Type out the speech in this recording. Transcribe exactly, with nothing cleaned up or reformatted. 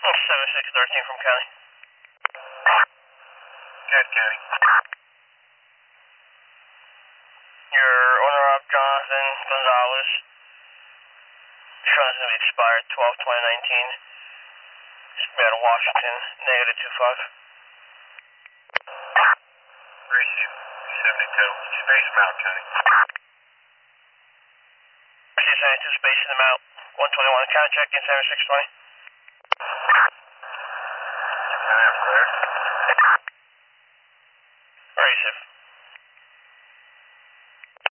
seven six thirteen from County. Good, County. Your owner op Jonathan Gonzalez. Insurance is going to be expired twelve twenty nineteen. Out of Washington, negative two five. Receive seventy-two. Space them out, County. Receive seventy-two, spacing them out. one twenty-one, county check in seven six twenty. County, I'm cleared.